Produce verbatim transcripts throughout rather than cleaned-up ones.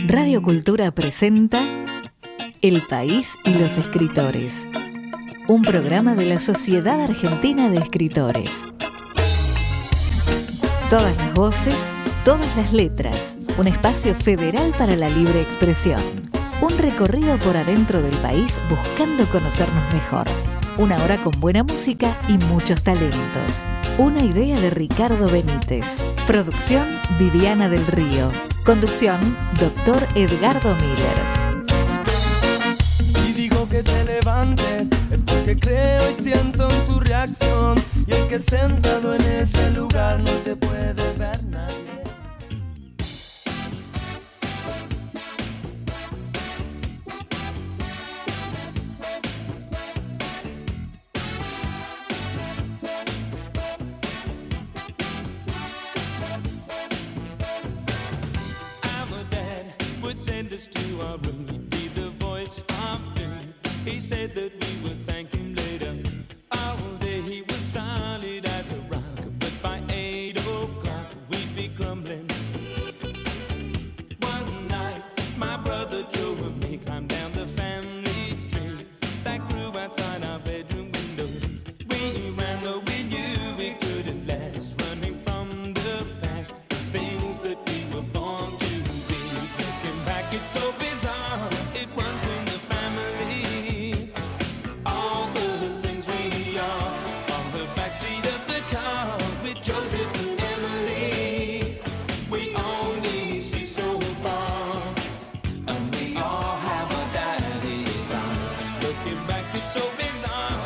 Radio Cultura presenta El País y los Escritores, un programa de la Sociedad Argentina de Escritores. Todas las voces, todas las letras, un espacio federal para la libre expresión. Un recorrido por adentro del país buscando conocernos mejor. Una hora con buena música y muchos talentos. Una idea de Ricardo Benítez. Producción Viviana del Río. Conducción Doctor Edgardo Miller. Si digo que te levantes es porque creo y siento en tu reacción. Y es que sentado en ese lugar no te puede ver nadie. Send us to our room, he'd be the voice of doom. He said that we would thank him later. All day he was solid as a rock, but by eight o'clock we'd be crumbling. One night, my brother Joe and me climbed down the family tree that grew outside our bedroom window. We ran though we knew we couldn't last, running from the past, things that we were born to. It's so bizarre, it runs in the family. All the things we are on the backseat of the car with Joseph and Emily. We only see so far, and we all have our daddy's eyes. Looking back, it's so bizarre.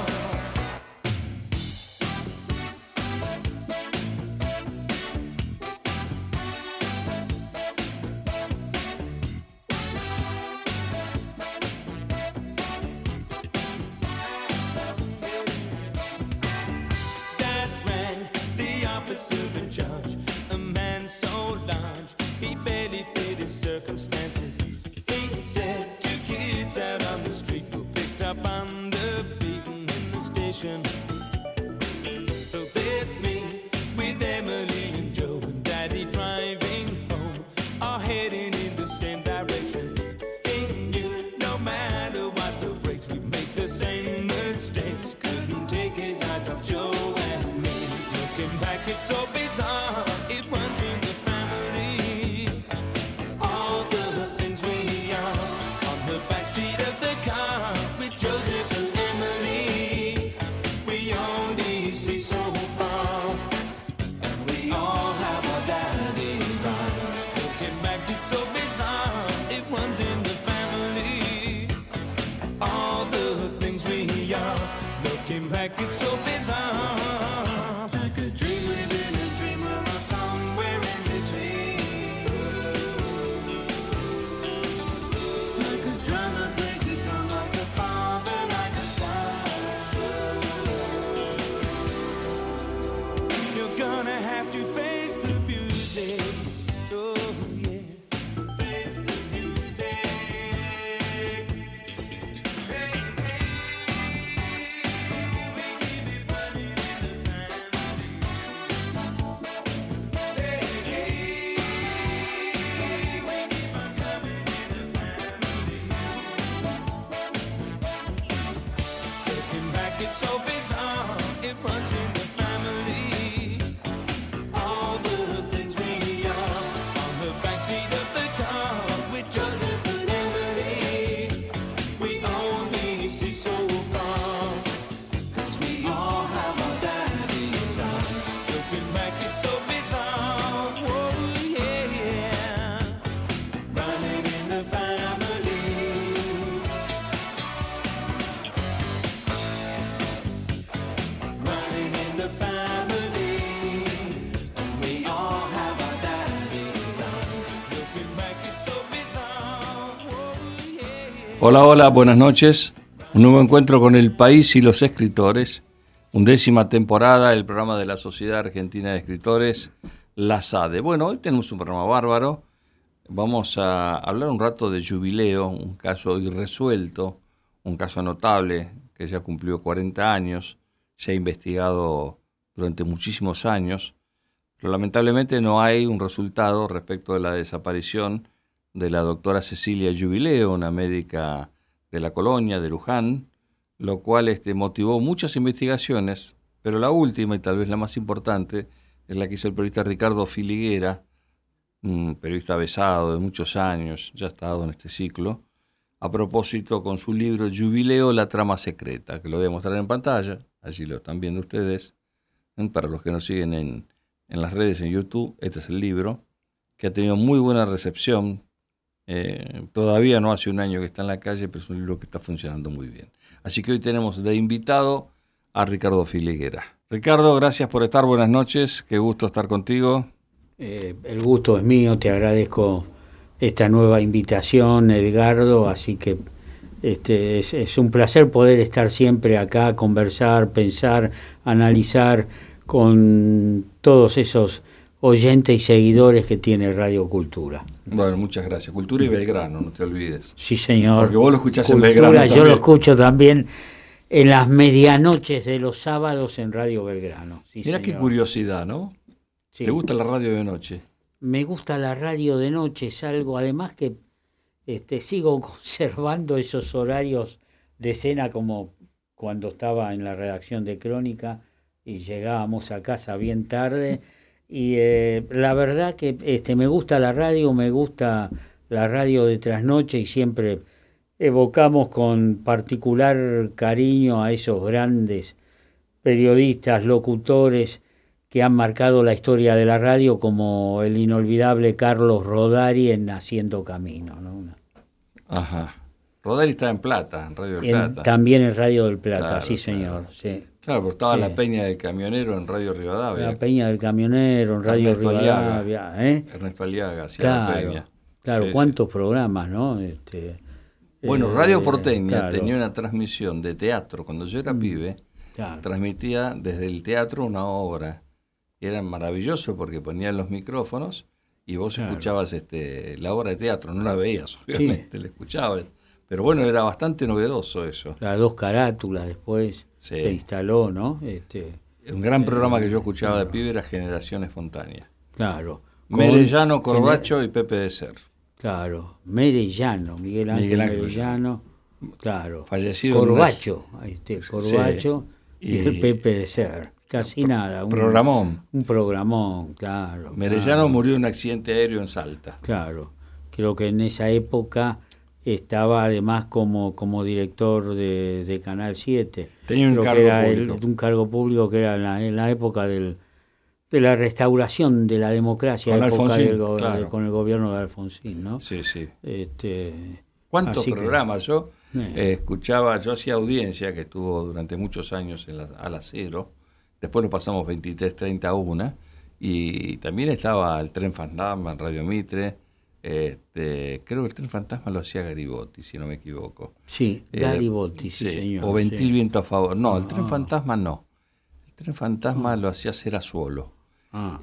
In charge, a man so large, he barely fit his circumstances. He said two kids out on the street were picked up on the beaten in the station. So there's me with Emily and Joe and Daddy driving home, all heading in the same direction. He knew no matter what the breaks, we make the same mistakes. Couldn't take his eyes off Joe and me. Looking back, it's so bizarre, it runs in the family. All the things we are on the backseat of the car with Joseph and Emily. We only see so far, and we all have our daddy's eyes. Looking back, it's so bizarre, it runs in the family. All the things we are, looking back, it's so bizarre. It's so bizarre, it runs in the family. All the things we are on the backseat of the car with Joseph and Emily. We only see so far, cause we all have our daddy's eyes. Looking back, it's so bizarre, whoa, yeah, yeah. Running in the family. Hola, hola, buenas noches. Un nuevo encuentro con El País y los Escritores. Undécima temporada, el programa de la Sociedad Argentina de Escritores, la S A D E. Bueno, hoy tenemos un programa bárbaro. Vamos a hablar un rato de Jubileo, un caso irresuelto, un caso notable que ya cumplió cuarenta años, se ha investigado durante muchísimos años, pero lamentablemente no hay un resultado respecto de la desaparición de la doctora Cecilia Jubileo, una médica de la colonia de Luján, lo cual este, motivó muchas investigaciones, pero la última y tal vez la más importante es la que hizo el periodista Ricardo Filiguera, un periodista avesado de muchos años, ya ha estado en este ciclo, a propósito con su libro Jubileo, la trama secreta, que lo voy a mostrar en pantalla, allí lo están viendo ustedes, para los que nos siguen en, en las redes, en YouTube. Este es el libro, que ha tenido muy buena recepción. Eh, todavía no hace un año que está en la calle, pero es un libro que está funcionando muy bien. Así que hoy tenemos de invitado a Ricardo Filiguera. Ricardo, gracias por estar, buenas noches, qué gusto estar contigo. Eh, el gusto es mío, te agradezco esta nueva invitación, Edgardo, así que este, es, es un placer poder estar siempre acá, conversar, pensar, analizar con todos esos oyentes y seguidores que tiene Radio Cultura. Bueno, muchas gracias. Cultura y Belgrano, no te olvides. Sí, señor. Porque vos lo escuchás Cultura, en Belgrano también. Yo lo escucho también en las medianoches de los sábados en Radio Belgrano. Sí, Mirá señor. Qué curiosidad, ¿no? Sí. ¿Te gusta la radio de noche? Me gusta la radio de noche, es algo, además que este, sigo conservando esos horarios de cena como cuando estaba en la redacción de Crónica y llegábamos a casa bien tarde. Y eh, la verdad que este, me gusta la radio, me gusta la radio de trasnoche y siempre evocamos con particular cariño a esos grandes periodistas, locutores que han marcado la historia de la radio, como el inolvidable Carlos Rodari en Haciendo Camino, ¿no? Ajá. Rodari está en Plata, en Radio del En, Plata. también en Radio del Plata, Claro, sí claro. señor, sí. Claro, porque estaba Sí. la Peña del Camionero en Radio Rivadavia. La Peña del Camionero, en Radio Ernesto Rivadavia, ¿eh? Ernesto Aliaga, hacía la Claro, Peña. claro, Sí, cuántos programas, ¿no? Este, Bueno, eh, Radio Porteña claro, tenía una transmisión de teatro. Cuando yo era Mm. pibe, claro. transmitía desde el teatro una obra. Y era maravilloso porque ponían los micrófonos y vos Claro. escuchabas este, la obra de teatro. No la veías, obviamente, la escuchabas. Pero bueno, era bastante novedoso eso. Las dos carátulas después Sí. se instaló, ¿no? Este, Un gran Eh, programa que yo escuchaba claro. de pibe era Generación Espontánea. claro. Con- Merellano, Corbacho y Pepe de Ser. Claro, Merellano, Miguel Ángel, Miguel Ángel Merellano, claro. Fallecido en Corbacho, ahí está, Corbacho Sí. y, Y- el Pepe de Ser. Casi nada. Un, Programón. Un programón, claro. Merellano claro, murió en un accidente aéreo en Salta. Claro. Creo que en esa época estaba además como, como director de, de Canal siete. Tenía un Creo que cargo era el- público. un cargo público que era en la, en la época del, de la restauración de la democracia, Con época Alfonsín, del go- claro. con el gobierno de Alfonsín, ¿no? Sí, sí. Este, ¿Cuántos así que- programas? Yo Eh. eh, escuchaba, yo hacía audiencia que estuvo durante muchos años en la, a la cero, después lo pasamos veintitrés treinta a una, y también estaba el Tren Fantasma en Radio Mitre, este, creo que el Tren Fantasma lo hacía Garibotti, si no me equivoco. Sí, Eh, Garibotti, sí, señor. O Ventil sí. Viento a Favor. No, el Tren Ah. Fantasma no. El Tren Fantasma lo hacía Serazuolo. Ah,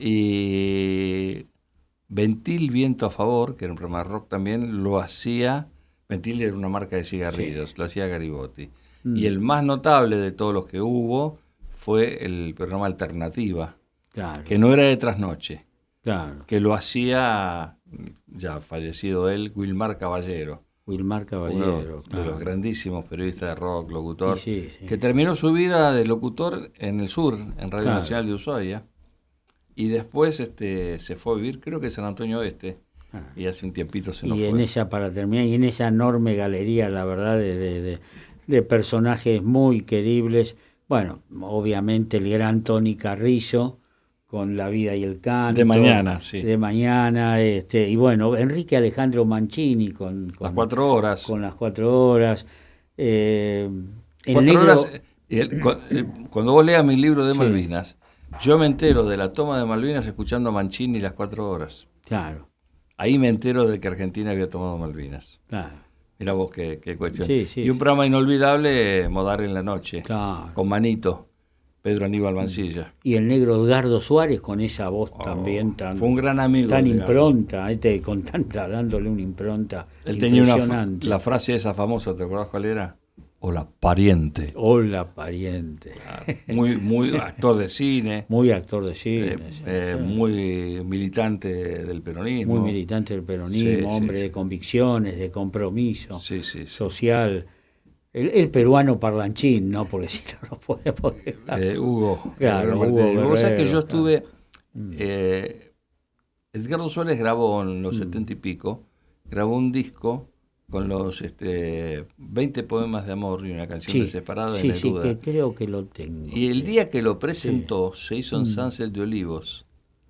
Y Ventil Viento a Favor, que era un programa de rock también, lo hacía, Ventil era una marca de cigarrillos, lo hacía Garibotti. Mm. Y el más notable de todos los que hubo fue el programa Alternativa, claro, que no era de trasnoche, claro. que lo hacía, ya fallecido él, Wilmar Caballero, Wilmar uno Caballero, de claro. los grandísimos periodistas de rock, locutor, Sí, sí, sí. que terminó su vida de locutor en el sur, en Radio Claro. Nacional de Ushuaia, y después este, se fue a vivir, creo que en San Antonio Oeste, Ah. y hace un tiempito se nos Y en fue. esa, para terminar, y en esa enorme galería, la verdad, de, de, de, de personajes muy queribles. Bueno, obviamente el gran Tony Carrizo, con La vida y el canto. De mañana, sí. De mañana, este, y bueno, Enrique Alejandro Mancini con, con Las cuatro horas. con las cuatro horas. Eh, el Cuatro negro, horas, eh, y el- cu- eh, cuando vos leas mi libro de Sí. Malvinas, yo me entero de la toma de Malvinas escuchando a Mancini las cuatro horas. Claro, Ahí me entero de que Argentina había tomado Malvinas. claro, Mirá vos qué, qué cuestión. Sí, sí, y un sí. programa inolvidable, eh, Modar en la noche, claro. con Manito, Pedro Aníbal Mancilla. Y el negro Edgardo Suárez con esa voz Oh, también tan, fue un gran amigo. tan digamos. impronta, este, con tanta, dándole una impronta Él tenía una, fra- impresionante. la frase esa famosa, ¿te acordás cuál era? Hola, pariente. Hola, pariente. Muy, muy actor de cine. Muy actor de cine. Eh, sí, eh, sí. Muy militante del peronismo. Muy militante del peronismo, Sí, sí, hombre sí. de convicciones, de compromiso Sí, sí, sí. social. El, el peruano parlanchín, ¿no? Porque si no, no podemos dejar. Eh, Hugo. Claro, Guerrero Hugo Martínez. Vos sabés que Guerrero, yo estuve. Mm. eh, Edgardo Suárez grabó en los Mm. setenta y pico, grabó un disco con los este, veinte poemas de amor y una canción Sí, de separado de sí, sí, Neruda. que creo que lo tengo. Y el día que lo presentó se hizo en Mm. Sunset de Olivos.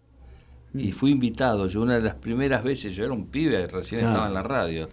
Y Mm. fui invitado, yo una de las primeras veces, yo era un pibe, recién Claro. estaba en la radio.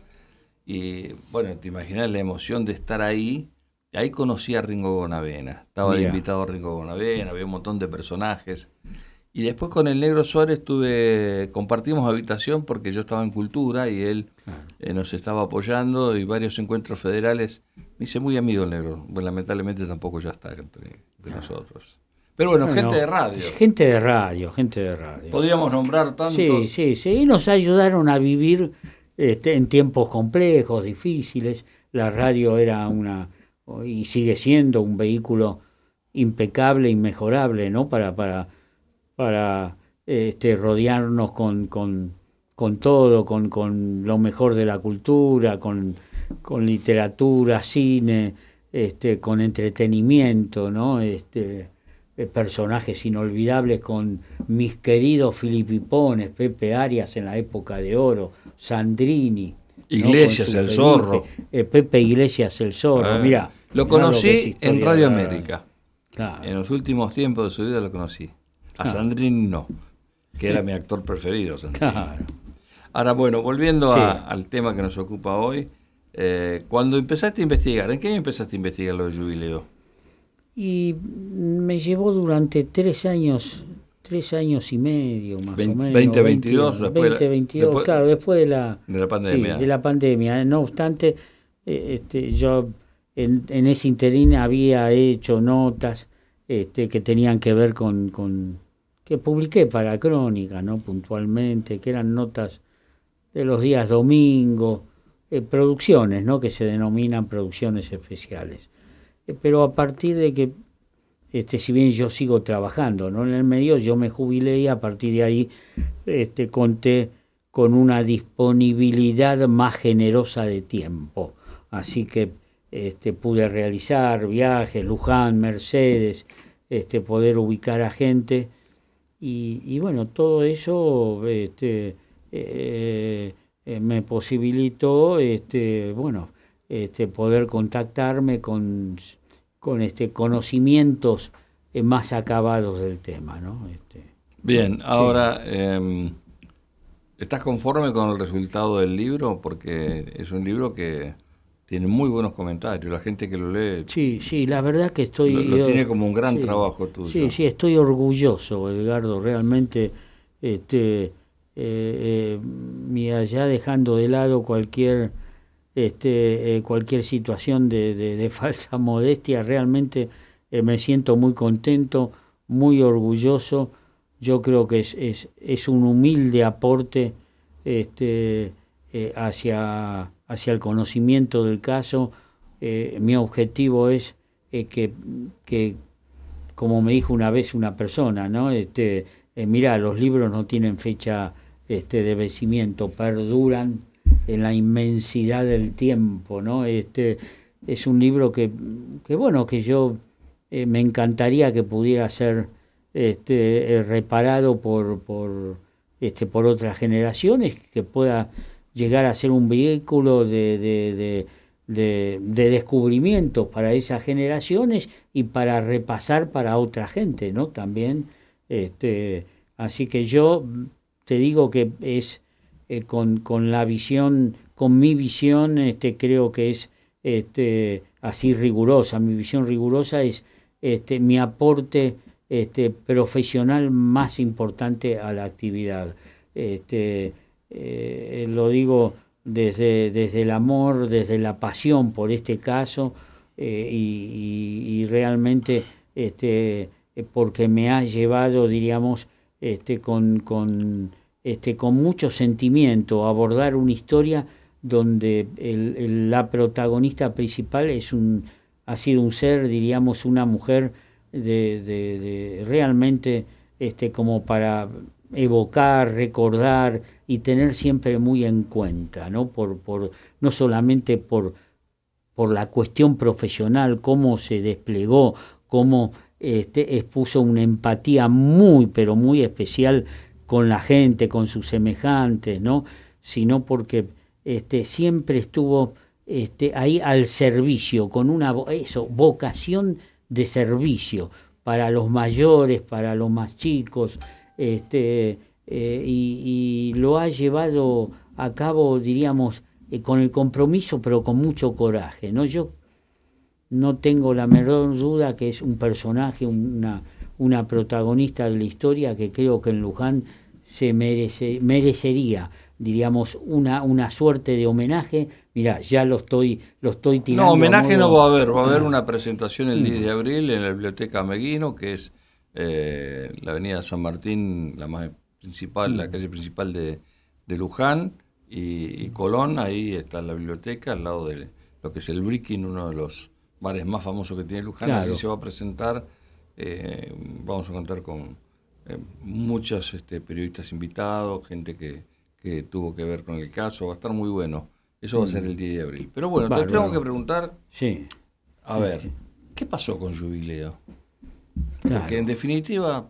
Y bueno, te imaginas la emoción de estar ahí. Ahí conocí a Ringo Bonavena. Estaba de Mirá. invitado a Ringo Bonavena, había un montón de personajes. Y después con el Negro Suárez tuve, compartimos habitación porque yo estaba en Cultura y él eh, nos estaba apoyando y varios encuentros federales. Me hice muy amigo el Negro. Bueno, lamentablemente tampoco ya está entre, entre nosotros. Pero bueno, Bueno, gente de radio. Gente de radio, gente de radio. Podríamos nombrar tantos. Sí, sí, sí. Y nos ayudaron a vivir este, en tiempos complejos, difíciles. La radio era una, y sigue siendo un vehículo impecable, inmejorable, ¿no? Para, para, para este, rodearnos con, con, con todo, con, con lo mejor de la cultura, con, con literatura, cine, este, con entretenimiento, ¿no? Este, eh, personajes inolvidables con mis queridos Filipipones, Pepe Arias en la época de oro, Sandrini, ¿no? Iglesias, Con su el Felipe, Zorro. eh, Pepe Iglesias, el Zorro, Eh, mirá. Lo mirá conocí que es en historia Radio de la- América. Claro. En los últimos tiempos de su vida lo conocí. A Claro. Sandrini no, que era mi actor preferido, Sandrini. Claro. Ahora, bueno, volviendo Sí. a- al tema que nos ocupa hoy, eh, cuando empezaste a investigar, ¿en qué año empezaste a investigar lo de Jubileo? Y me llevó durante tres años, tres años y medio más Vein- o menos. veinte veintidós, después de la- veinte veintidós, después- claro, después de la, de la pandemia. sí, de la pandemia. No obstante, eh, este, yo en, en ese interín había hecho notas este, que tenían que ver con, con, que publiqué para Crónica, ¿no? Puntualmente, que eran notas de los días domingo, eh, producciones, ¿no? Que se denominan producciones especiales. Eh, pero a partir de que, este, si bien yo sigo trabajando, ¿no? En el medio, yo me jubilé y a partir de ahí este, conté con una disponibilidad más generosa de tiempo. Así que este, pude realizar viajes, Luján, Mercedes, este, poder ubicar a gente y, y bueno, todo eso este, eh, eh, me posibilitó este, bueno, este, poder contactarme con, con este, conocimientos eh, más acabados del tema, ¿no? Este, Bien, ahora, eh, ¿estás conforme con el resultado del libro? Porque es un libro que tiene muy buenos comentarios. La gente que lo lee sí, sí, la verdad que estoy... lo, lo yo- tiene como un gran sí, trabajo tuyo. Sí, sí, estoy orgulloso, Edgardo, realmente, este, eh, eh, mira, ya dejando de lado cualquier, este, eh, cualquier situación de, de, de falsa modestia, realmente eh, me siento muy contento, muy orgulloso. Yo creo que es, es, es un humilde aporte este, eh, hacia, hacia el conocimiento del caso. Eh, mi objetivo es eh, que, que, como me dijo una vez una persona, ¿no? Este, eh, mira, los libros no tienen fecha este, de vencimiento, perduran en la inmensidad del tiempo, ¿no? Este, es un libro que, que bueno, que yo eh, me encantaría que pudiera ser este, eh, reparado por, por, este, por otras generaciones, que pueda llegar a ser un vehículo de, de, de, de, de descubrimiento para esas generaciones y para repasar para otra gente, ¿no? También, este, así que yo te digo que es eh, con, con la visión, con mi visión, este, creo que es este, así rigurosa. Mi visión rigurosa es este, mi aporte este, profesional más importante a la actividad. Este, eh, lo digo desde, desde el amor, desde la pasión por este caso eh, y, y, y realmente este, porque me ha llevado, diríamos, este, con, con, este, con mucho sentimiento a abordar una historia donde el, el, la protagonista principal es un, ha sido un ser, diríamos, una mujer de, de, de realmente este, como para evocar, recordar y tener siempre muy en cuenta, ¿no? Por, por, no solamente por, por la cuestión profesional, cómo se desplegó, cómo este, expuso una empatía muy, pero muy especial con la gente, con sus semejantes, ¿no? Sino porque este, siempre estuvo este, ahí al servicio, con una eso, vocación de servicio para los mayores, para los más chicos, este, eh, y, y lo ha llevado a cabo, diríamos, eh, con el compromiso, pero con mucho coraje, ¿no? Yo no tengo la menor duda que es un personaje, una, una protagonista de la historia que creo que en Luján se merece, merecería, diríamos, una, una suerte de homenaje. Mirá, ya lo estoy, lo estoy tirando. No, homenaje modo... no va a haber, va a haber una presentación el diez de abril en la Biblioteca Meguino, que es eh, la avenida San Martín, la más principal, mm. la calle principal de, de Luján, y, y Colón. Ahí está la biblioteca, al lado de lo que es el Brickin, uno de los bares más famosos que tiene Luján. Claro. Así se va a presentar, eh, vamos a contar con eh, muchos este, periodistas invitados, gente que, que tuvo que ver con el caso, va a estar muy bueno. Eso va a ser el diez de abril. Pero bueno, vale, te tengo bueno. que preguntar, sí. a sí, ver, sí. ¿qué pasó con Jubileo? Claro. Porque en definitiva,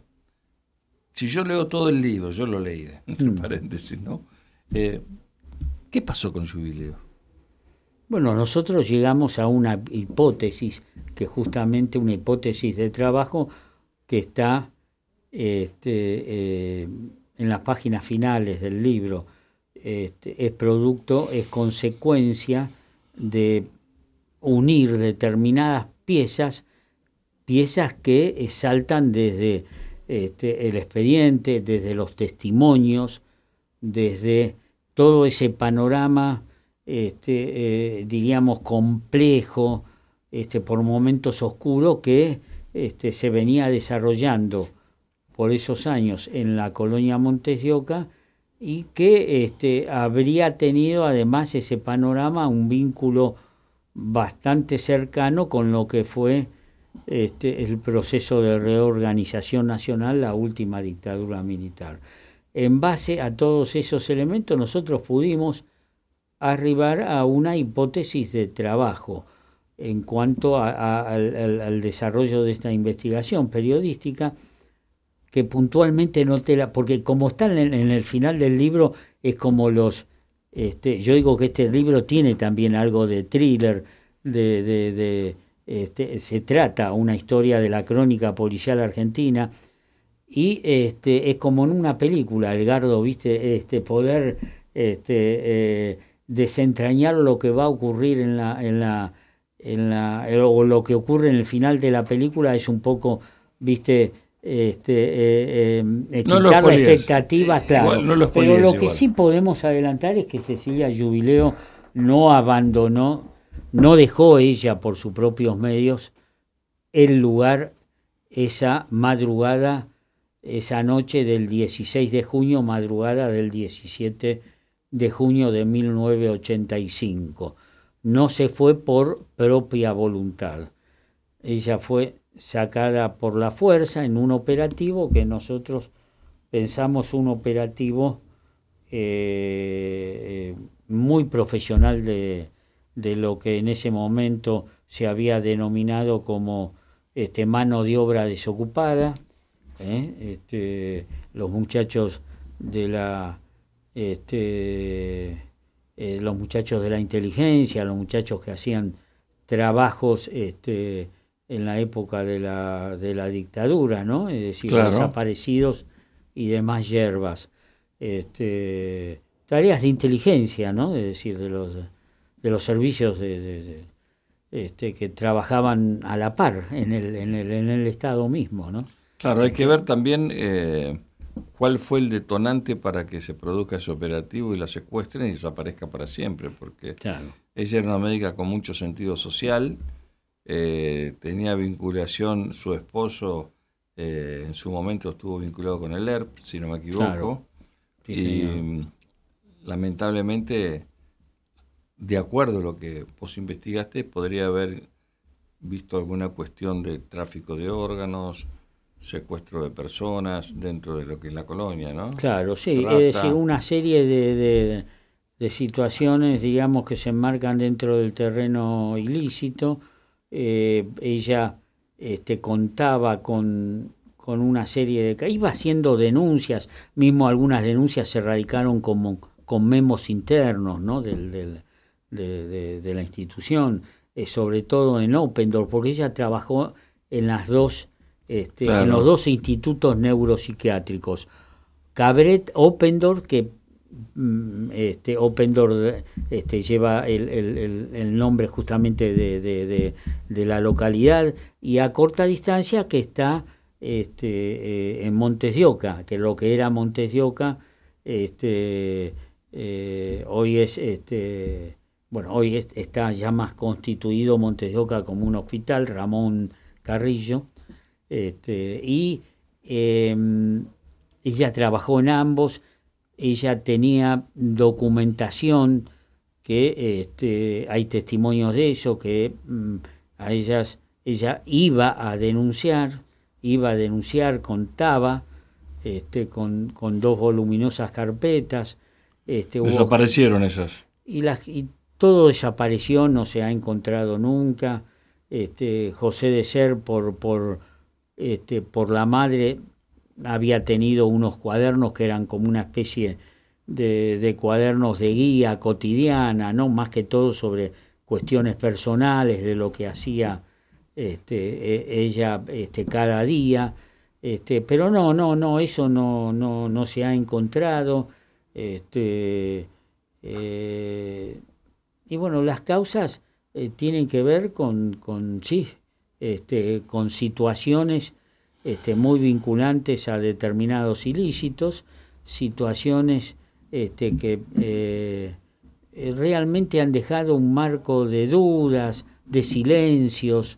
si yo leo todo el libro, yo lo leí, entre mm. paréntesis, ¿no? Eh, ¿Qué pasó con Jubileo? Bueno, nosotros llegamos a una hipótesis, que justamente una hipótesis de trabajo que está este, eh, en las páginas finales del libro. Este, es producto, es consecuencia de unir determinadas piezas, piezas que saltan desde este, el expediente, desde los testimonios, desde todo ese panorama, este, eh, diríamos, complejo, este, por momentos oscuro, que este, se venía desarrollando por esos años en la colonia Montes de Oca, y que este, habría tenido además ese panorama un vínculo bastante cercano con lo que fue este, el proceso de reorganización nacional, la última dictadura militar. En base a todos esos elementos nosotros pudimos arribar a una hipótesis de trabajo en cuanto a, a, al, al desarrollo de esta investigación periodística, que puntualmente no te la... porque como está en, en el final del libro, es como los... Este, yo digo que este libro tiene también algo de thriller, de, de, de este, se trata una historia de la crónica policial argentina, y este, es como en una película, Edgardo, ¿viste? Este, poder este, eh, desentrañar lo que va a ocurrir en la... En la, en la o lo que ocurre en el final de la película es un poco, ¿viste? Este, eh, eh, no quitar las expectativas, eh, claro. Igual, no los pero lo igual. que sí podemos adelantar es que Cecilia Jubileo no abandonó, no dejó ella por sus propios medios el lugar esa madrugada, esa noche del dieciséis de junio, madrugada del diecisiete de junio de mil novecientos ochenta y cinco. No se fue por propia voluntad. Ella fue sacada por la fuerza en un operativo que nosotros pensamos un operativo eh, muy profesional de, de lo que en ese momento se había denominado como este, mano de obra desocupada. ¿eh? Este, los muchachos de la este, eh, los muchachos de la inteligencia, los muchachos que hacían trabajos este, en la época de la, de la dictadura, ¿no? Es decir, claro. Desaparecidos y demás hierbas. Este, tareas de inteligencia, ¿no? Es decir, de los, de los servicios de, de, de, este, que trabajaban a la par en el, en el, en el Estado mismo, ¿no? Claro, hay que ver también eh, cuál fue el detonante para que se produzca ese operativo y la secuestren y desaparezca para siempre, porque claro. Ella era una médica con mucho sentido social. Eh, tenía vinculación, su esposo eh, en su momento estuvo vinculado con el E R P, si no me equivoco, claro. Sí, y señor. Lamentablemente de acuerdo a lo que vos investigaste, podría haber visto alguna cuestión de tráfico de órganos, secuestro de personas dentro de lo que es la colonia, ¿no? Claro, sí, Trata. es decir, una serie de, de, de situaciones, digamos, que se enmarcan dentro del terreno ilícito. Eh, ella este, contaba con, con una serie de... iba haciendo denuncias, mismo algunas denuncias se radicaron como con memos internos, ¿no? del, del, de, de, de la institución, eh, sobre todo en Oppendorf, porque ella trabajó en las dos... Este, claro. En los dos institutos neuropsiquiátricos, Cabret, Oppendorf, que este, Oppendorf este, lleva el, el, el nombre justamente de, de, de, de la localidad, y a corta distancia que está este, eh, en Montes de Oca, que lo que era Montes de Oca, este, eh, hoy es, este, bueno, hoy es, está ya más constituido Montes de Oca como un hospital, Ramón Carrillo. Este, y eh, ella trabajó en ambos, ella tenía documentación que este, hay testimonios de eso, que mm, a ellas ella iba a denunciar, iba a denunciar, contaba este, con, con dos voluminosas carpetas. Este, Desaparecieron hubo, esas. Y, la, y todo desapareció, no se ha encontrado nunca. Este, José de Ser por... por Este, por la madre había tenido unos cuadernos que eran como una especie de, de cuadernos de guía cotidiana, no más que todo sobre cuestiones personales de lo que hacía este, e, ella este, cada día, este, pero no, no, no, eso no, no, no se ha encontrado, este, eh, y bueno, las causas eh, tienen que ver con, con sí. Este, con situaciones este, muy vinculantes a determinados ilícitos, situaciones este, que eh, realmente han dejado un marco de dudas, de silencios,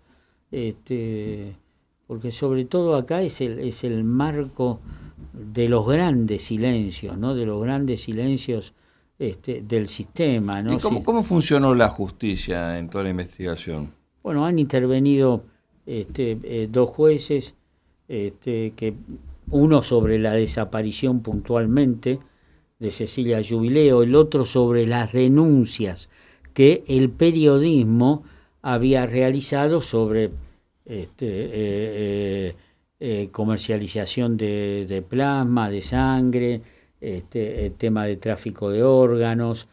este, porque sobre todo acá es el, es el marco de los grandes silencios, ¿no? De los grandes silencios este, del sistema, ¿no? ¿Y cómo, sí. cómo funcionó la justicia en toda la investigación? Bueno, han intervenido este, eh, dos jueces, este, que uno sobre la desaparición puntualmente de Cecilia Jubileo, el otro sobre las denuncias que el periodismo había realizado sobre este, eh, eh, eh, comercialización de, de plasma, de sangre, este, el tema de tráfico de órganos,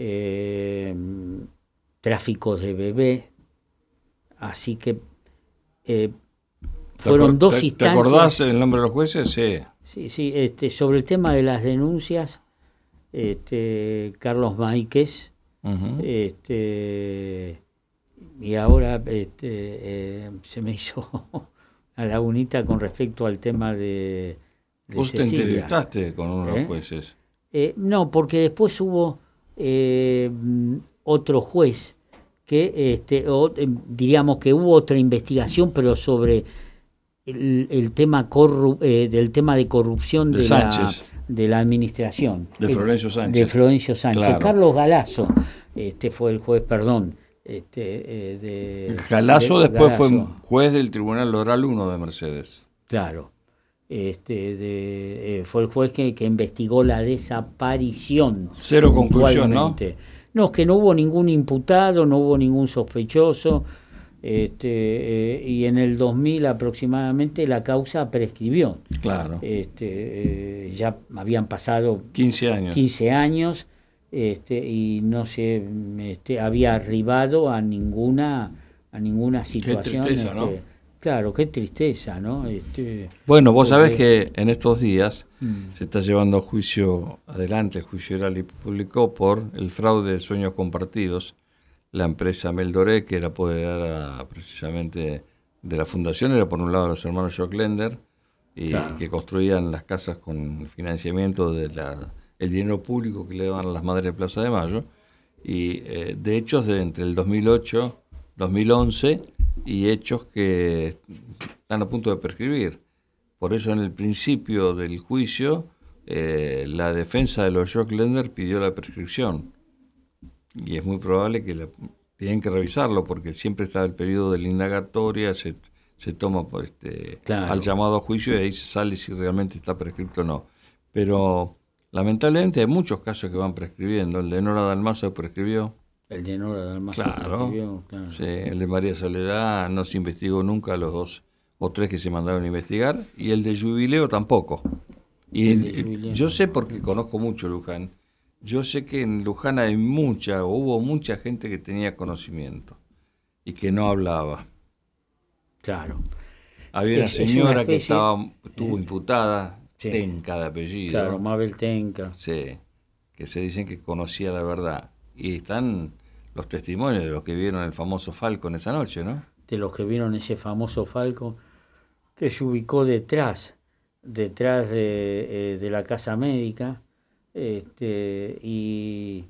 eh, tráfico de bebé. Así que eh, fueron dos te, instancias. ¿Te acordás el nombre de los jueces? Sí. Sí, sí, este, sobre el tema de las denuncias, este, Carlos Máiquez, uh-huh. este, y ahora este, eh, se me hizo una lagunita con respecto al tema de, de ¿Vos Cecilia. te entrevistaste con uno de ¿Eh? los jueces? Eh, no, porque después hubo eh, otro juez que este, o, diríamos que hubo otra investigación, pero sobre el, el tema corru, eh, del tema de corrupción de, de, la, de la administración. De Florencio Sánchez. De Florencio Sánchez. Claro. Carlos Galazo este, fue el juez, perdón. Este, eh, de, Galazo de, después Galazo. fue juez del Tribunal Oral uno de Mercedes. Claro. Este, de, eh, fue el juez que, que investigó la desaparición. Cero conclusión, ¿no? No, es que no hubo ningún imputado, no hubo ningún sospechoso, este, eh, y en el dos mil aproximadamente la causa prescribió. Claro. Este, eh, ya habían pasado quince años. quince años este, y no se este, había arribado a ninguna a ninguna situación. Qué tristeza, este, ¿no? Claro, qué tristeza, ¿no? Este, bueno, vos porque... sabés que en estos días mm. se está llevando a juicio adelante, el juicio oral y público por el fraude de sueños compartidos. La empresa Meldoré, que era apoderada precisamente de la fundación, era por un lado los hermanos Jocklender, y claro. que construían las casas con el financiamiento del de dinero público que le daban a las madres de Plaza de Mayo. Y eh, de hechos de entre el dos mil ocho dos mil once y hechos que están a punto de prescribir. Por eso en el principio del juicio eh, la defensa de los Jocklender pidió la prescripción. y es muy probable que la, tienen que revisarlo, porque siempre está el periodo de la indagatoria, se, se toma por este Claro. al llamado a juicio y ahí se sale si realmente está prescripto o no. Pero lamentablemente hay muchos casos que van prescribiendo. El de Nora Dalmazo prescribió. El de Nora Dalmazo Claro. prescribió, claro. Sí, el de María Soledad no se investigó nunca, los dos o tres que se mandaron a investigar, y el de Jubileo tampoco. Y El de el- Jubileo. yo sé, porque conozco mucho Luján, yo sé que en Luján hay mucha, o hubo mucha gente que tenía conocimiento y que no hablaba. Claro. Había una Es- es una señora que especie- estaba estuvo eh, imputada, sí. Tenca de apellido, Claro, Mabel Tenca. sí, que se dicen que conocía la verdad. Y están los testimonios de los que vieron el famoso Falcon esa noche, ¿no? De los que vieron ese famoso Falcon que se ubicó detrás, detrás de, eh, de la casa médica, este, y,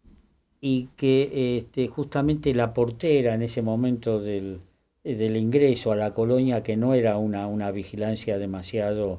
y que este, justamente la portera en ese momento del, eh, del ingreso a la colonia, que no era una, una vigilancia demasiado,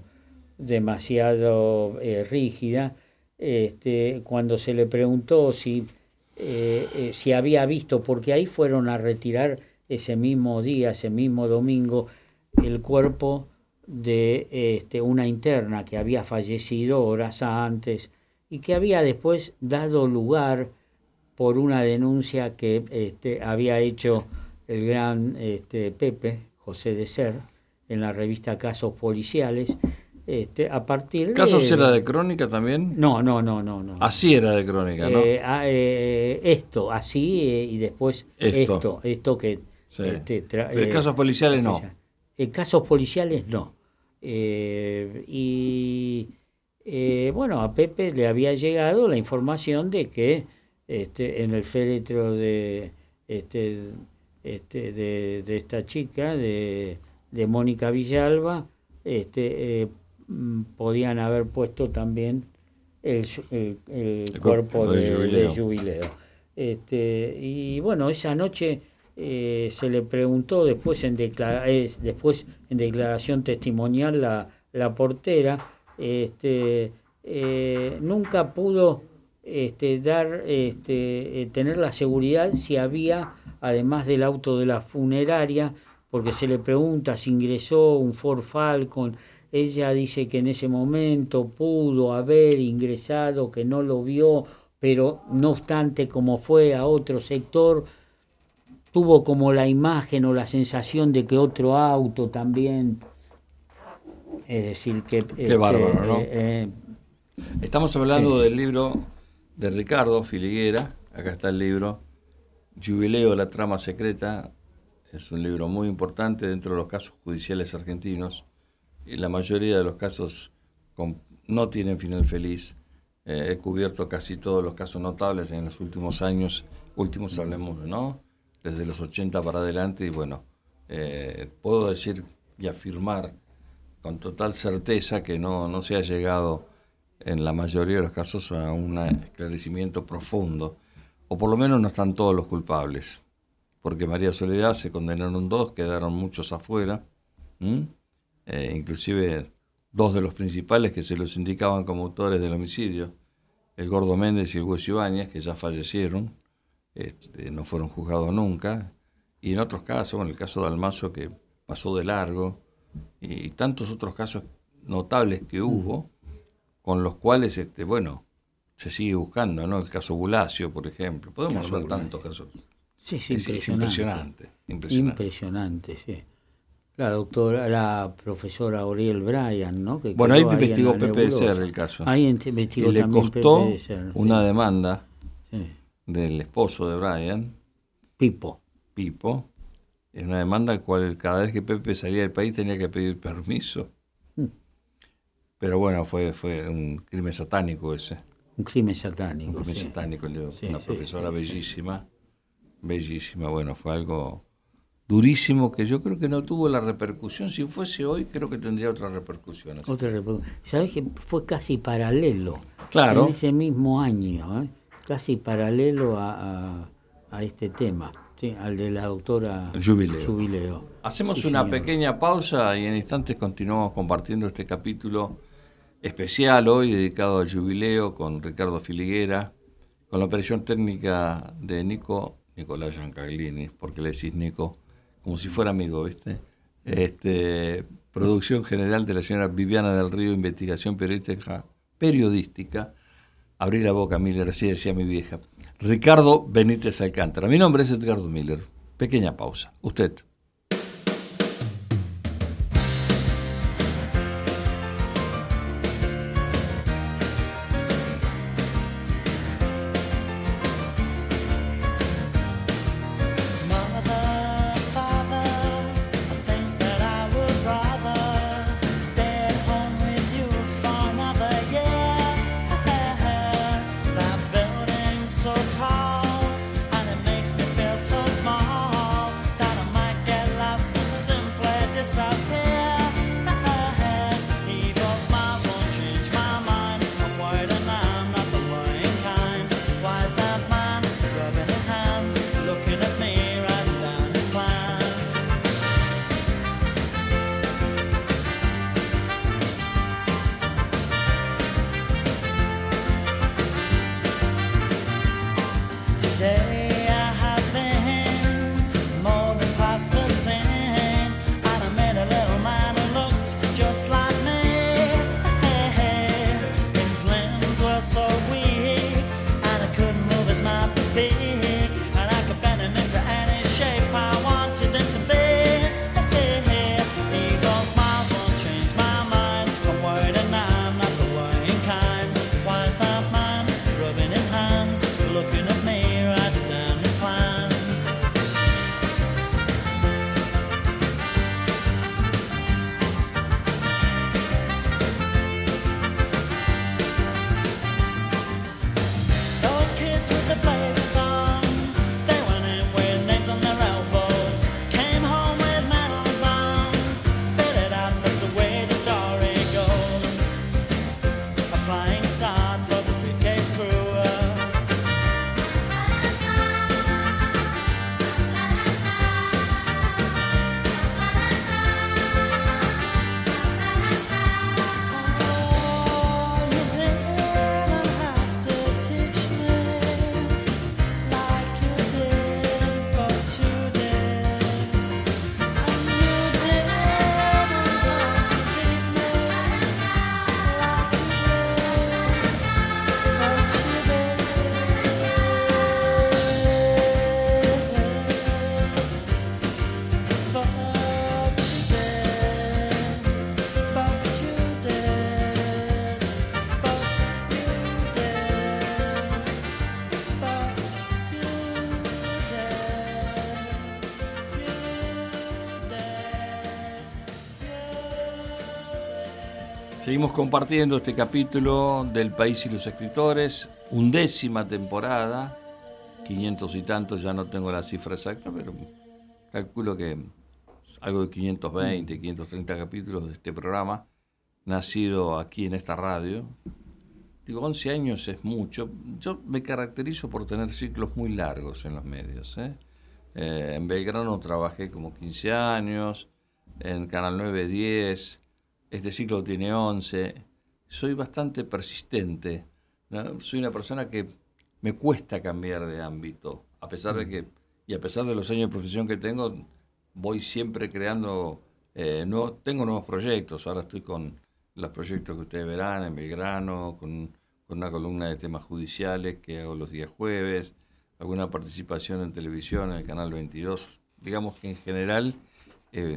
demasiado eh, rígida, este, cuando se le preguntó si, eh, eh, si había visto, porque ahí fueron a retirar ese mismo día, ese mismo domingo, el cuerpo de este, una interna que había fallecido horas antes y que había después dado lugar por una denuncia que este, había hecho el gran este, Pepe, José de Ser, en la revista Casos Policiales, este, a partir de... ¿Casos era de Crónica también? No, no, no, no. no. Así era de Crónica, ¿no? Eh, ah, eh, esto, así, eh, y después Esto. esto, esto, que... Sí. este, tra- Pero eh, casos policiales no. En casos policiales no. Eh, y eh, bueno, a Pepe le había llegado la información de que este, en el féretro de, este, este, de, de esta chica, de, de Mónica Villalba, este, eh, mm, podían haber puesto también el, su- el, el El cuerpo cuerpo de de, de Jubileo. Jubileo. Este, y bueno, esa noche eh, se le preguntó después en, declara- es- después en declaración testimonial la, la portera, este, eh, nunca pudo este, dar, este, eh, tener la seguridad si había, además del auto de la funeraria, porque se le pregunta si ingresó un Ford Falcon. Ella dice que en ese momento pudo haber ingresado, que no lo vio, pero no obstante, como fue a otro sector, tuvo como la imagen o la sensación de que otro auto también, es decir, que... Qué bárbaro, ¿no? eh, eh, Estamos hablando Sí. del libro de Ricardo Filiguera. Acá está el libro Jubileo, la trama secreta. Es un libro muy importante dentro de los casos judiciales argentinos. Y la mayoría de los casos con- no tienen final feliz. Eh, he cubierto casi todos los casos notables en los últimos años. Últimos hablemos, ¿no? Desde los ochenta para adelante. Y bueno, eh, puedo decir y afirmar con total certeza que no, no se ha llegado en la mayoría de los casos a un esclarecimiento profundo, o por lo menos no están todos los culpables, porque María Soledad se condenaron dos, quedaron muchos afuera, ¿m? Eh, inclusive dos de los principales que se los indicaban como autores del homicidio, el Gordo Méndez y el Hueso Ibáñez, que ya fallecieron, este, no fueron juzgados nunca, y en otros casos, en el caso de Dalmazo, que pasó de largo, y tantos otros casos notables que hubo, con los cuales, este, bueno, se sigue buscando, ¿no? El caso Bulacio, por ejemplo. Podemos Caso hablar Bulacio. tantos casos. sí, sí, Es, es impresionante. impresionante, impresionante. Impresionante, sí. La doctora, la profesora Auriel Bryan, ¿no? Que Bueno, ahí quedó te en la investigó Pepe de nebulosa. Ser el caso. Ahí ent- investigó Y le también costó Pepe de Ser, sí. una demanda Sí. del esposo de Brian, Pipo. Pipo, es una demanda en la cual cada vez que Pepe salía del país tenía que pedir permiso. Mm. Pero bueno, fue, fue un crimen satánico ese. Un crimen satánico. Un crimen sí. satánico, le digo, Sí, una sí, profesora sí, sí. bellísima, bellísima, bueno, fue algo durísimo que yo creo que no tuvo la repercusión. Si fuese hoy, creo que tendría otra repercusión. así. Otra reprodu- ¿Sabés que fue casi paralelo? Claro. En ese mismo año, ¿eh? Casi paralelo a, a, a este tema, ¿sí? Al de la doctora El Jubileo. Jubileo. Hacemos Sí, una señor. pequeña pausa y en instantes continuamos compartiendo este capítulo especial hoy dedicado al Jubileo con Ricardo Filiguera, con la operación técnica de Nico, Nicolás Giancaglini, porque le decís Nico, como si fuera amigo, ¿viste? Este, producción general de la señora Viviana del Río, investigación periodística, periodística. Abrí la boca, Miller, así decía mi vieja. Ricardo Benítez Alcántara. Mi nombre es Edgardo Miller. Pequeña pausa. Usted. Seguimos compartiendo este capítulo del País y los Escritores, undécima temporada, quinientos y tantos, ya no tengo la cifra exacta, pero calculo que algo de quinientos veinte, quinientos treinta capítulos de este programa, nacido aquí en esta radio. Digo, once años es mucho. Yo me caracterizo por tener ciclos muy largos en los medios, ¿eh? Eh, en Belgrano trabajé como quince años, en Canal nueve, diez. Este ciclo tiene once. Soy bastante persistente, ¿no? Soy una persona que me cuesta cambiar de ámbito, a pesar de que, y a pesar de los años de profesión que tengo, voy siempre creando, eh, nuevos, tengo nuevos proyectos. Ahora estoy con los proyectos que ustedes verán en Belgrano, con, con una columna de temas judiciales que hago los días jueves, alguna participación en televisión en el Canal veintidós. Digamos que en general... Eh,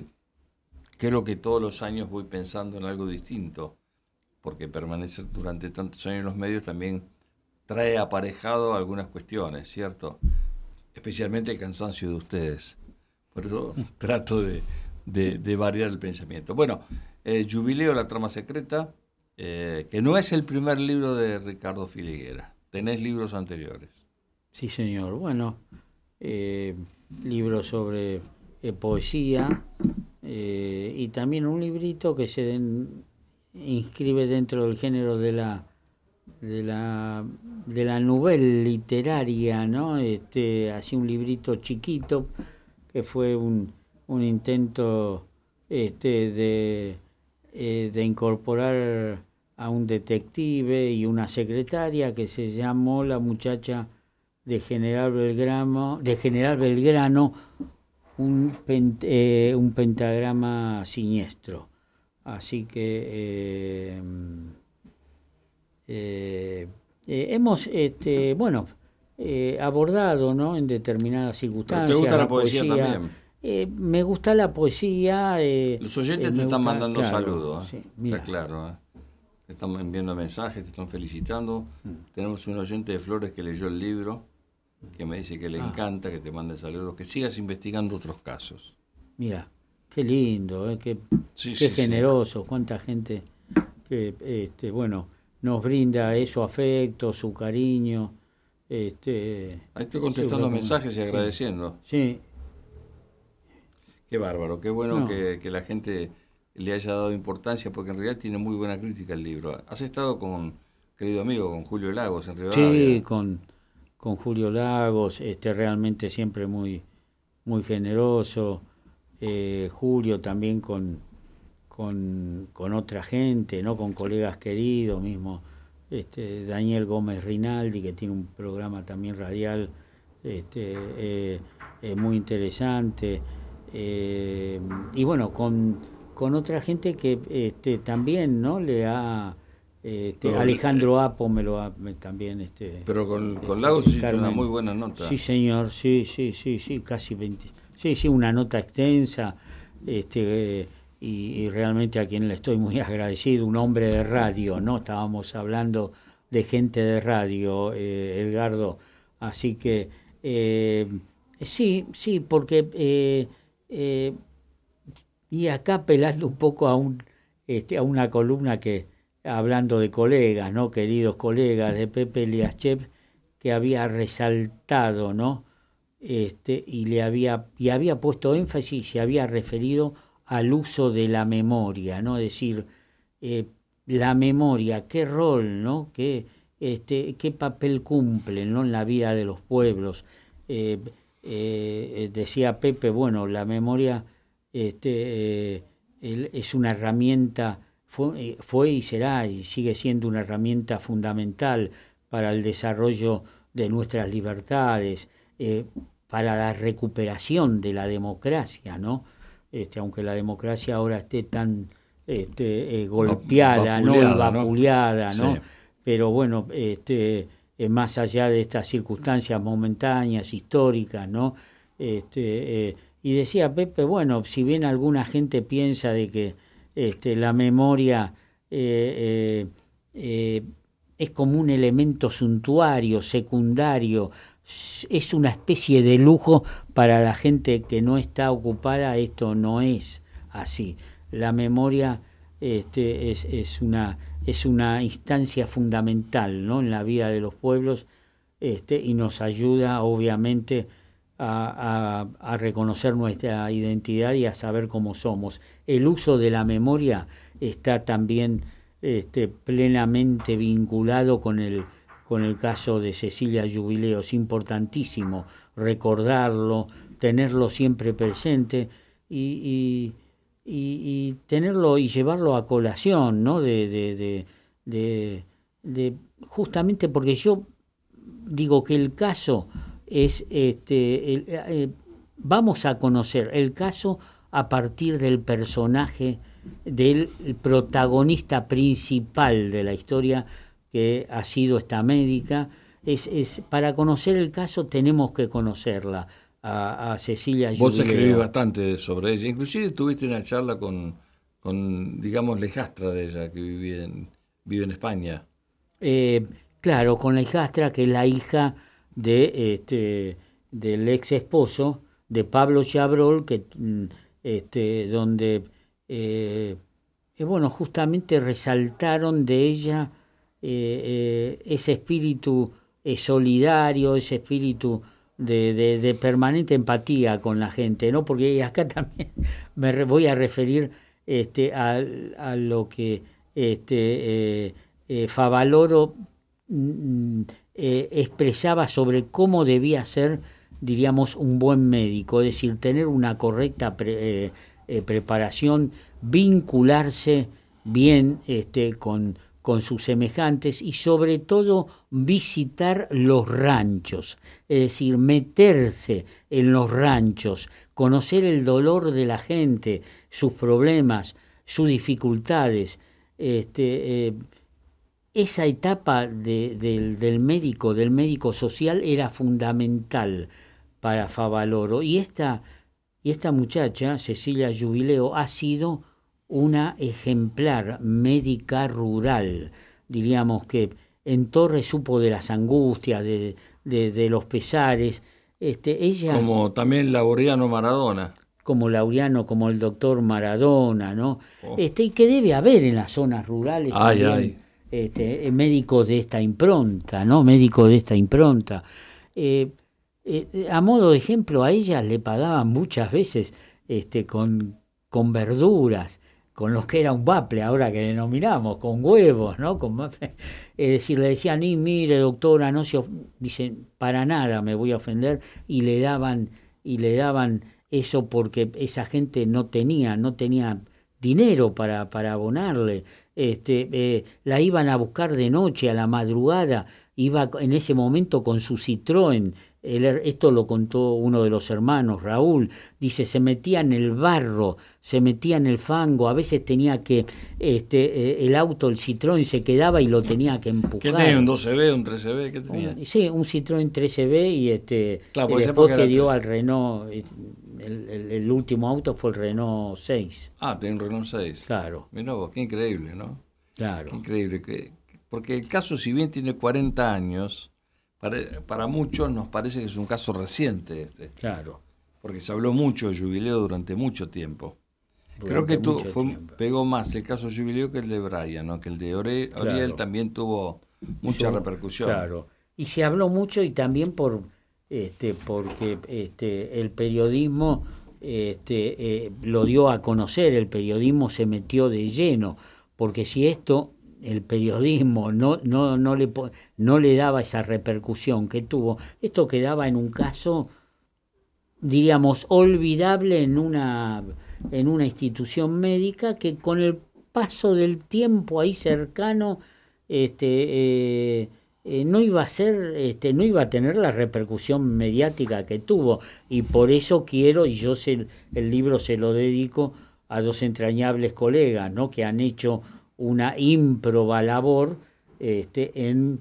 Creo que todos los años voy pensando en algo distinto, porque permanecer durante tantos años en los medios también trae aparejado algunas cuestiones, ¿cierto? Especialmente el cansancio de ustedes. Por eso trato de, de, de variar el pensamiento. Bueno, eh, Jubileo, la trama secreta, eh, que no es el primer libro de Ricardo Filiguera. Tenés libros anteriores. Sí, señor. Bueno, eh, libros sobre eh, poesía. Eh, y también un librito que se den, inscribe dentro del género de la de la de la novela literaria, ¿no? Este, así un librito chiquito que fue un, un intento este de eh, de incorporar a un detective y una secretaria que se llamó La muchacha de General Belgrano, de General Belgrano, un, pent, eh, un pentagrama siniestro. Así que eh, eh, eh, hemos, este, bueno, eh, abordado, ¿no?, en determinadas circunstancias. ¿Pero te gusta la, la poesía, poesía también? Eh, me gusta la poesía. Eh, Los oyentes eh, te están gusta, mandando claro, saludos. ¿eh? Sí, mira. Está claro. ¿eh? Te están enviando mensajes, te están felicitando. Mm. Tenemos un oyente de Flores que leyó el libro, que me dice que le ah. encanta, que te mande saludos, que sigas investigando otros casos. Mira, qué lindo, ¿eh? qué, sí, qué sí, generoso, sí. Cuánta gente que, este, bueno, nos brinda su afecto, su cariño. Este, Ahí estoy contestando mensajes y agradeciendo. Sí. Qué bárbaro, qué bueno no. que, que la gente le haya dado importancia, porque en realidad tiene muy buena crítica el libro. Has estado con, querido amigo, con Julio Lagos en Rivadavia. Sí, con, con Julio Lagos, este, realmente siempre muy, muy generoso. Eh, Julio también con, con, con otra gente, ¿no?, con colegas queridos, mismo este, Daniel Gómez Rinaldi, que tiene un programa también radial este, eh, eh, muy interesante. Eh, y bueno, con, con otra gente que este, también, ¿no?, le ha... Este, pero, Alejandro Apo me lo ha me, también... Este, pero con, este, con Lagos hiciste una muy buena nota. Sí, señor, sí, sí, sí, sí, casi veinte... Sí, sí, una nota extensa, este, eh, y, y realmente a quien le estoy muy agradecido, un hombre de radio, ¿no? Estábamos hablando de gente de radio, eh, Edgardo. Así que, eh, sí, sí, porque... Eh, Eh, y acá apelando un poco a un este, a una columna que, hablando de colegas, ¿no?, queridos colegas, de Pepe Liaschev, que había resaltado, ¿no?, este, y le había y había puesto énfasis y se había referido al uso de la memoria, ¿no?, es decir, eh, la memoria, qué rol, ¿no?, qué este qué papel cumple, ¿no?, en la vida de los pueblos. eh, Eh, decía Pepe, bueno, la memoria este, eh, el, es una herramienta, fue, fue y será y sigue siendo una herramienta fundamental para el desarrollo de nuestras libertades, eh, para la recuperación de la democracia, ¿no? Este, aunque la democracia ahora esté tan este, eh, golpeada, ¿no?, y vapuleada, ¿no? Sí. Pero bueno, este... Eh, más allá de estas circunstancias momentáneas, históricas, ¿no? Este, eh, y decía Pepe, bueno, si bien alguna gente piensa de que este, la memoria eh, eh, eh, es como un elemento suntuario, secundario, es una especie de lujo para la gente que no está ocupada, esto no es así. La memoria este, es, es una... es una instancia fundamental, ¿no?, en la vida de los pueblos, este, y nos ayuda obviamente a, a, a reconocer nuestra identidad y a saber cómo somos. El uso de la memoria está también este, plenamente vinculado con el, con el caso de Cecilia Jubileo. Es importantísimo recordarlo, tenerlo siempre presente y... y Y, y tenerlo y llevarlo a colación, ¿no? De, de, de, de, de justamente porque yo digo que el caso es, este, el, eh, vamos a conocer el caso a partir del personaje, del protagonista principal de la historia, que ha sido esta médica. Es, es, para conocer el caso tenemos que conocerla. A, a Cecilia Jubileo. Vos escribís bastante sobre ella, inclusive tuviste una charla con, con digamos, la hijastra de ella, que vive en, vive en España. Eh, claro, con la hijastra, que es la hija de este del ex esposo de Pablo Chabrol, que este donde eh, eh, bueno, justamente resaltaron de ella eh, eh, ese espíritu eh, solidario, ese espíritu De, de, de permanente empatía con la gente, ¿no? Porque acá también me re, voy a referir este, a, a lo que este, eh, eh, Favaloro mm, eh, expresaba sobre cómo debía ser, diríamos, un buen médico, es decir, tener una correcta pre, eh, eh, preparación, vincularse bien este, con con sus semejantes y sobre todo visitar los ranchos, es decir, meterse en los ranchos, conocer el dolor de la gente, sus problemas, sus dificultades. Este, eh, esa etapa de, de, del médico, del médico social era fundamental para Favaloro y esta, y esta muchacha, Cecilia Jubileo, ha sido una ejemplar médica rural, diríamos que en Torres supo de las angustias, de, de, de los pesares. Este, ella, como también Laureano Maradona. Como Laureano, como el doctor Maradona, ¿no? Oh. Este, y que debe haber en las zonas rurales ay, también, ay. Este, médicos de esta impronta, ¿no? Médicos de esta impronta. Eh, eh, a modo de ejemplo, a ellas le pagaban muchas veces este, con, con verduras, con lo que era un baple, ahora que denominamos, con huevos, ¿no? Con baple. Es decir, le decían, y mire, doctora, no se of-". Dicen, para nada me voy a ofender, y le daban, y le daban eso porque esa gente no tenía, no tenía dinero para, para abonarle. Este, eh, la iban a buscar de noche, a la madrugada, iba en ese momento con su Citroën. El, esto lo contó uno de los hermanos, Raúl, dice, se metía en el barro, se metía en el fango, a veces tenía que, este, eh, el auto, el Citroën se quedaba y lo tenía que empujar. ¿Qué tenía? ¿Un doce B, un trece B? ¿Qué tenía? Un, sí, un Citroën trece B y, este, claro, y después que dio tres... al Renault, el, el, el último auto fue el Renault seis. Ah, tenía un Renault seis. Claro. Mirá vos, qué increíble, ¿no? Claro. Qué increíble, que, porque el caso, si bien tiene cuarenta años, para, para muchos nos parece que es un caso reciente este. Claro. Porque se habló mucho de Jubileo durante mucho tiempo. Durante Creo que tu, fue, tiempo. pegó más el caso Jubileo que el de Brian, ¿no? Que el de Ore, Claro. Oriel también tuvo mucha Su, repercusión. Claro. Y se habló mucho y también por este porque este el periodismo este eh, lo dio a conocer, el periodismo se metió de lleno, porque si esto el periodismo no no no le no le daba esa repercusión que tuvo, esto quedaba en un caso, diríamos, olvidable en una en una institución médica que con el paso del tiempo ahí cercano este eh, eh, no iba a ser este no iba a tener la repercusión mediática que tuvo, y por eso quiero, y yo se, el libro se lo dedico a dos entrañables colegas, ¿no? Que han hecho una ímproba labor este en,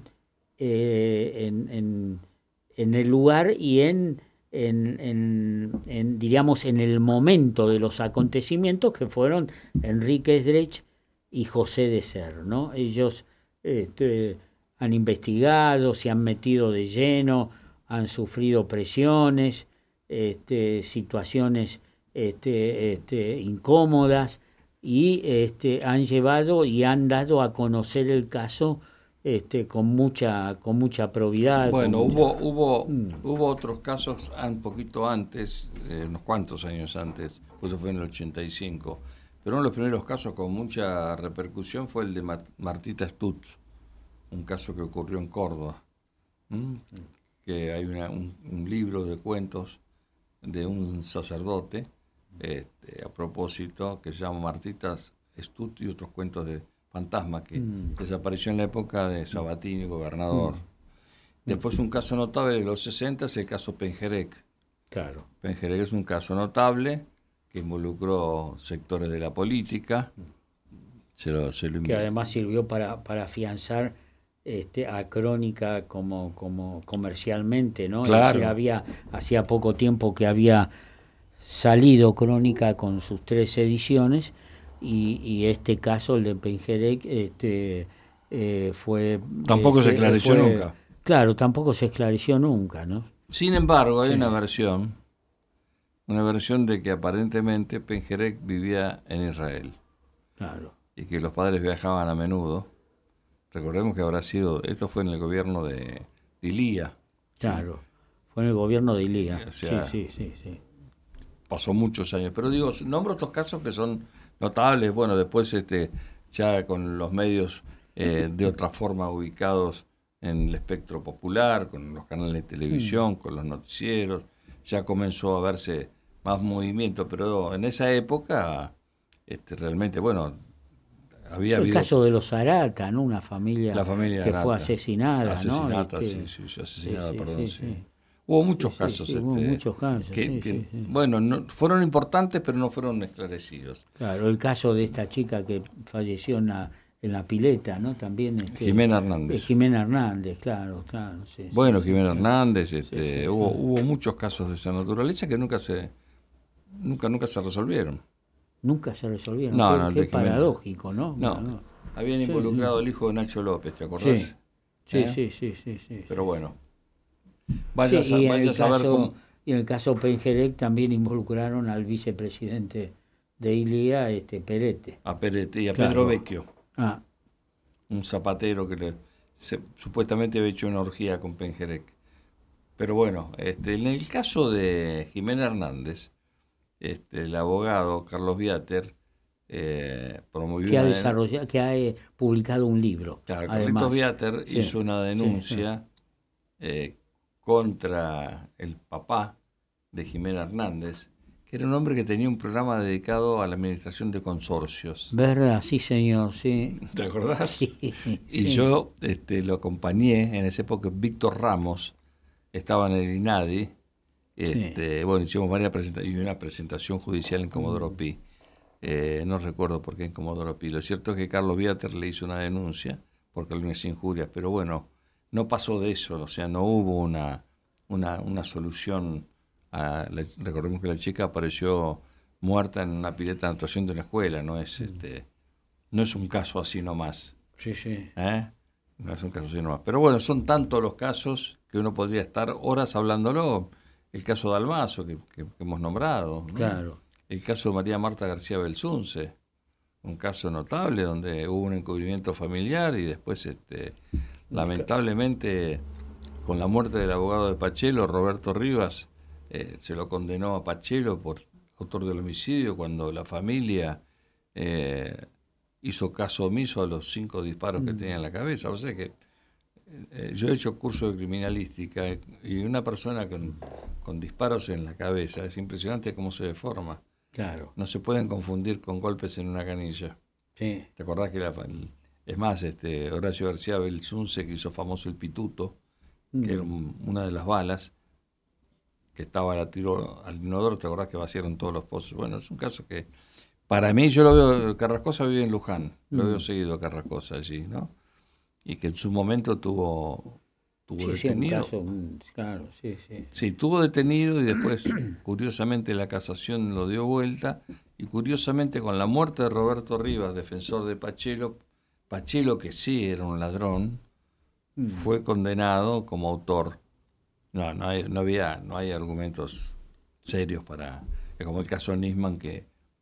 eh, en, en en el lugar y en En, en, en, diríamos, en el momento de los acontecimientos, que fueron Enrique Dresch y José de Ser, ¿no? Ellos este, han investigado, se han metido de lleno, han sufrido presiones, este, situaciones este, este, incómodas, y este, han llevado y han dado a conocer el caso Este, con mucha con mucha probidad. Bueno, con hubo mucha... hubo mm. hubo otros casos un poquito antes, eh, unos cuantos años antes, pues fue en el ochenta y cinco, pero uno de los primeros casos con mucha repercusión fue el de Martita Stutz, un caso que ocurrió en Córdoba, ¿Mm? que hay una, un, un libro de cuentos de un sacerdote este, a propósito, que se llama Martita Stutz y otros cuentos de fantasma, que mm. desapareció en la época de Sabatini, gobernador. Mm. Después un caso notable de los sesenta es el caso Pengerek. Claro. Pengerek es un caso notable que involucró sectores de la política. Se lo, se lo que además sirvió para, para afianzar este, a Crónica como, como comercialmente, ¿no? Claro. Es decir, había, hacía poco tiempo que había salido Crónica con sus tres ediciones, Y, y este caso, el de Pengerek, este, eh, fue... Tampoco este, se esclareció fue, nunca. Claro, tampoco se esclareció nunca, ¿no? Sin embargo, hay sí. una versión, una versión de que aparentemente Pengerek vivía en Israel. Claro. Y que los padres viajaban a menudo. Recordemos que habrá sido, esto fue en el gobierno de Ilía. Claro, ¿sí? Fue en el gobierno de Ilía. O sea, sí, sí, sí, sí. Pasó muchos años. Pero digo, nombro estos casos que son notables. Bueno, después este ya con los medios eh, de otra forma ubicados en el espectro popular, con los canales de televisión, mm. con los noticieros, ya comenzó a verse más movimiento, pero en esa época este, realmente, bueno, había el habido... caso de los Arata, ¿no? Una familia, La familia que Arata. fue asesinada, Asesinata, ¿no? Este, sí, sí, asesinada, sí, sí, perdón, sí, sí. sí. Hubo muchos Sí, casos. sí, hubo este, muchos casos, que, sí, que, sí, sí. Bueno, no, fueron importantes, pero no fueron esclarecidos. Claro, el caso de esta chica que falleció en la, en la pileta, ¿no? También. Este, Jimena eh, Hernández. Jimena Hernández, claro, claro. Sí, Bueno, sí, Jimena sí, Hernández, este, Sí, sí, hubo, sí. hubo muchos casos de esa naturaleza que nunca se, nunca, nunca se resolvieron. Nunca se resolvieron. No, qué no, el qué de Jimena. paradójico, ¿no? No, No. habían Sí, involucrado sí. al hijo de Nacho López, ¿te acordás? Sí, sí, ¿Eh? sí, sí, sí, sí. Pero bueno, vaya Sí, a, y en vaya el a saber caso, cómo... y en el caso Pengerec también involucraron al vicepresidente de Ilía, este Perete. A Perete y a Claro. Pedro Vecchio, Ah, un zapatero que le, se- supuestamente había hecho una orgía con Pengerec. Pero bueno, este, en el caso de Jimena Hernández, este, el abogado Carlos Viater eh, promovió que ha una den- desarrollado, que ha eh, publicado un libro. Claro, además. Carlitos Viater Sí, hizo una sí, denuncia eh, contra el papá de Jimena Hernández, que era un hombre que tenía un programa dedicado a la administración de consorcios. ¿Verdad? Sí, señor, sí. ¿Te acordás? Sí, Y sí. yo este, lo acompañé en esa época. Víctor Ramos estaba en el INADI. Este, Bueno, hicimos varias presentaciones y una presentación judicial en Comodoro Pi. Eh, no recuerdo por qué en Comodoro Pi. Lo cierto es que Carlos Viater le hizo una denuncia por calumnias e injurias, pero bueno, no pasó de eso. O sea, no hubo una, una, una solución. A la- recordemos que la chica apareció muerta en una pileta de natación de una escuela. No es, este, no es un caso así nomás. Sí, sí. ¿Eh? No es un caso así nomás. Pero bueno, son tantos los casos que uno podría estar horas hablándolo. El caso de Almazo, que, que- que hemos nombrado, ¿no? Claro. El caso de María Marta García Belsunce, un caso notable donde hubo un encubrimiento familiar y después, este, lamentablemente, con la muerte del abogado de Pachelo, Roberto Rivas, eh, se lo condenó a Pachelo por autor del homicidio cuando la familia eh, hizo caso omiso a los cinco disparos que tenía en la cabeza. O sea que eh, yo he hecho curso de criminalística y una persona con, con disparos en la cabeza, es impresionante cómo se deforma. Claro. No se pueden confundir con golpes en una canilla. Sí. ¿Te acordás que la, es más, este Horacio García Belsunce, que hizo famoso el pituto, que era un- una de las balas, que estaba la tiro al inodoro, ¿te acordás que vaciaron todos los pozos? Bueno, es un caso que, para mí, yo lo veo, Carrascosa vive en Luján, lo Mm. veo seguido a Carrascosa allí, ¿no? Y que en su momento tuvo, tuvo Sí, sí, un detenido. caso, mm, claro, sí, sí. Sí, tuvo detenido y después, curiosamente, la casación lo dio vuelta. Y curiosamente, con la muerte de Roberto Rivas, defensor de Pachelo, Pachelo, que sí era un ladrón, fue condenado como autor. No, no, hay, no había, no hay argumentos serios para... Es como el caso Nisman, que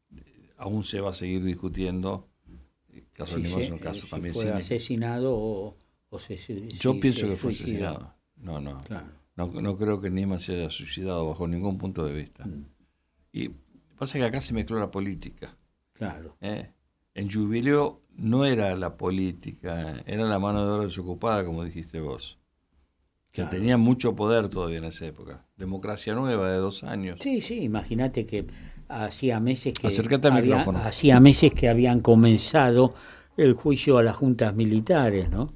aún se va a seguir discutiendo. El caso Sí, Nisman sí, es un eh, caso si también fue sin... asesinado o, o se su- Yo si pienso se que fue suicidó. asesinado. No, no. Claro. No, no creo que Nisman se haya suicidado bajo ningún punto de vista. Mm. Y pasa que acá se mezcló la política. Claro. ¿eh? En Jubileo no era la política, era la mano de obra desocupada, como dijiste vos. Que Claro. tenía mucho poder todavía en esa época. Democracia nueva de dos años. Sí, sí, imagínate que hacía meses que Acércate al había- micrófono. hacía meses que habían comenzado el juicio a las juntas militares, ¿no?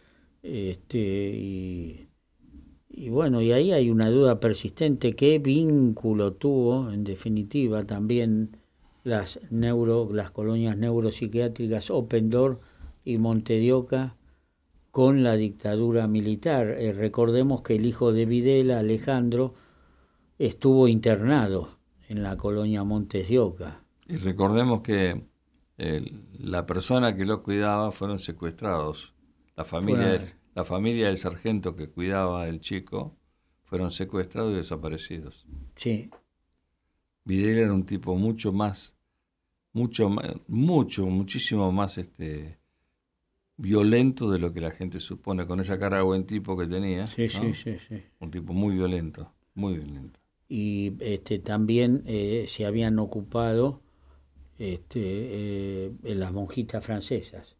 Este y, y bueno, y ahí hay una duda persistente, qué vínculo tuvo, en definitiva, también las neuro, las colonias neuropsiquiátricas Open Door y Monte de Oca con la dictadura militar. Eh, recordemos que el hijo de Videla, Alejandro, estuvo internado en la colonia Montes de Oca. Y recordemos que eh, la persona que lo cuidaba fueron secuestrados. La familia, Fueron- del- la familia del sargento que cuidaba al chico fueron secuestrados y desaparecidos. Sí, Videla era un tipo mucho más, mucho más, mucho, muchísimo más este violento de lo que la gente supone, con esa cara de buen tipo que tenía. sí, ¿no? sí, sí, sí. Un tipo muy violento, muy violento. Y este, también eh, se habían ocupado este, eh, en las monjitas francesas,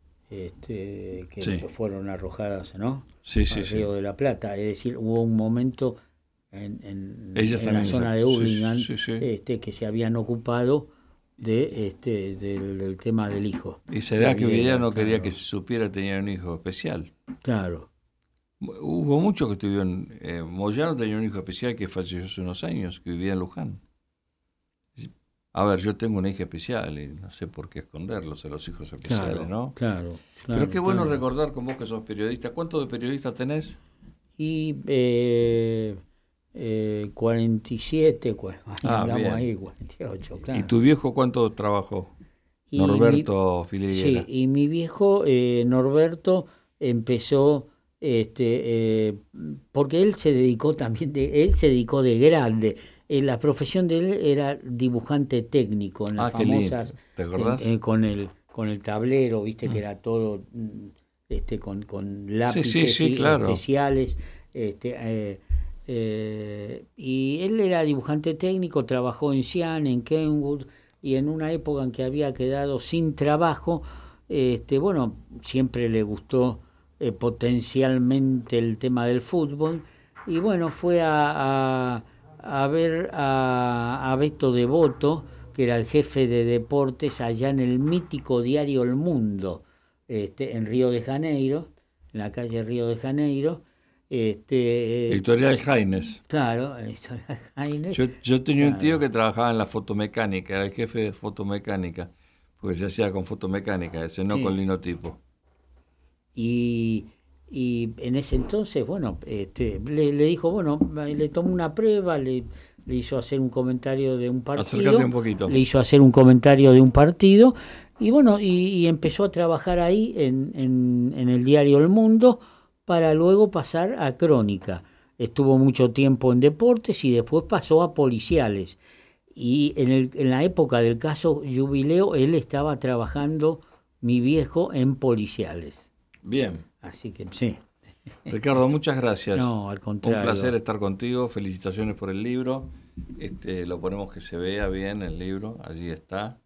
este, que Sí. fueron arrojadas, ¿no? Sí, sí, al sí. Río de la Plata. Es decir, hubo un momento en, en, Ellas en la también zona se- de sí, Hurlingham sí, sí. Este, que se habían ocupado de este del, del tema del hijo. ¿Y será que Videla no quería claro. que se supiera que tenía un hijo especial? Claro. Hubo muchos que estuvieron... Eh, Moyano tenía un hijo especial que falleció hace unos años, que vivía en Luján. A ver, yo tengo una hija especial y no sé por qué esconderlos a los hijos especiales, Claro, ¿no? claro, claro. Pero qué bueno claro. recordar con vos que sos periodista. ¿Cuántos de periodistas tenés? Y eh, eh, cuarenta y siete, pues, Ah, andamos bien. ahí, cuarenta y ocho, claro. ¿Y tu viejo cuánto trabajó? Y Norberto mi, Filiguera. Sí, y mi viejo eh, Norberto empezó, este, eh, porque él se dedicó también, de, él se dedicó de grande. Eh, la profesión de él era dibujante técnico en las Ah, qué lindo. famosas, ¿Te acordás? en- en- con el con el tablero, viste Mm. que era todo, mm, este, con, con lápices sí, sí, y- claro. especiales, este, eh, eh, y él era dibujante técnico, trabajó en Xi'an, en Kenwood, y en una época en que había quedado sin trabajo, este, bueno, siempre le gustó eh, potencialmente el tema del fútbol, y bueno, fue a, a, a ver a, a Beto Devoto, que era el jefe de deportes allá en el mítico diario El Mundo, este, en Río de Janeiro, en la calle Río de Janeiro. Este, Editorial Jaines. Claro, Editorial Jaines. Yo, yo tenía un Claro. tío que trabajaba en la fotomecánica, era el jefe de fotomecánica, porque se hacía con fotomecánica, ese no Sí. con linotipo. Y, y en ese entonces, bueno, este, le, le dijo, bueno, le tomó una prueba, le, le hizo hacer un comentario de un partido. Acércate un poquito. Le hizo hacer un comentario de un partido, y bueno, y, y empezó a trabajar ahí en, en, en el diario El Mundo, para luego pasar a Crónica. Estuvo mucho tiempo en deportes y después pasó a policiales. Y en, el, en la época del caso Jubileo, él estaba trabajando, mi viejo, en policiales. Bien. Así que sí. Ricardo, muchas gracias. No, al contrario. Un placer estar contigo. Felicitaciones por el libro. Este, lo ponemos que se vea bien el libro. Allí está.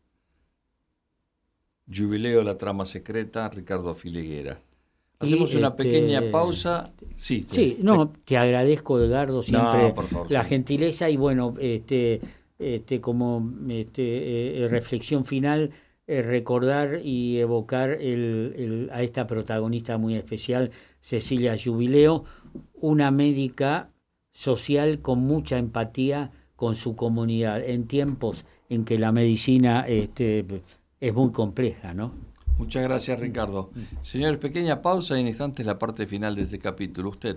Jubileo, la trama secreta, Ricardo Filiguera. Hacemos Y, una este, pequeña pausa. Sí, Sí, te- no, te agradezco, Edgardo, siempre No, por favor, la sí. gentileza y bueno, este, este como este, eh, reflexión final, eh, recordar y evocar el, el- a esta protagonista muy especial, Cecilia Jubileo, una médica social con mucha empatía con su comunidad, en tiempos en que la medicina este, es muy compleja, ¿no? Muchas gracias, Ricardo. Señores, pequeña pausa y en instantes la parte final de este capítulo. Usted.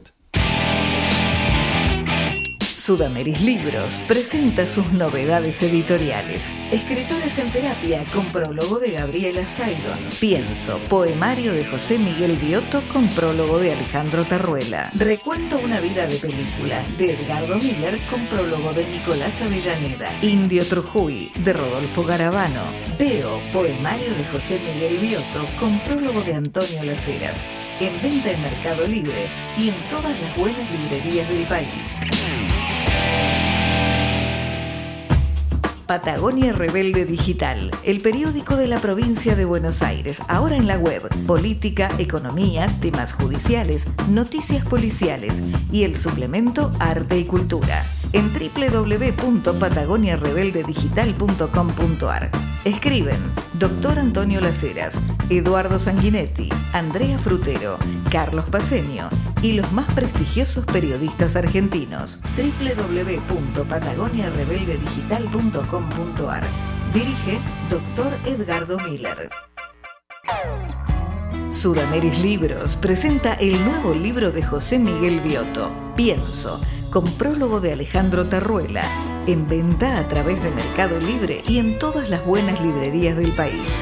Sudameris Libros presenta sus novedades editoriales. Escritores en terapia con prólogo de Gabriela Saidon. Pienso, poemario de José Miguel Biotto con prólogo de Alejandro Tarruela. Recuento una vida de película de Edgardo Miller con prólogo de Nicolás Avellaneda. Indio Trujuy de Rodolfo Garavano. Veo, poemario de José Miguel Biotto con prólogo de Antonio Las Heras. En venta en Mercado Libre y en todas las buenas librerías del país. Patagonia Rebelde Digital, el periódico de la provincia de Buenos Aires, ahora en la web, política, economía, temas judiciales, noticias policiales y el suplemento Arte y Cultura, en doble u doble u doble u punto patagonia rebelde digital punto com punto a r. Escriben Doctor Antonio Las Heras, Eduardo Sanguinetti, Andrea Frutero, Carlos Paceño y los más prestigiosos periodistas argentinos. doble u doble u doble u punto patagonia rebelde digital punto com punto a r. Dirige Doctor Edgardo Miller. Sudameris Libros presenta el nuevo libro de José Miguel Biotto, Pienso, con prólogo de Alejandro Tarruela, en venta a través de Mercado Libre y en todas las buenas librerías del país.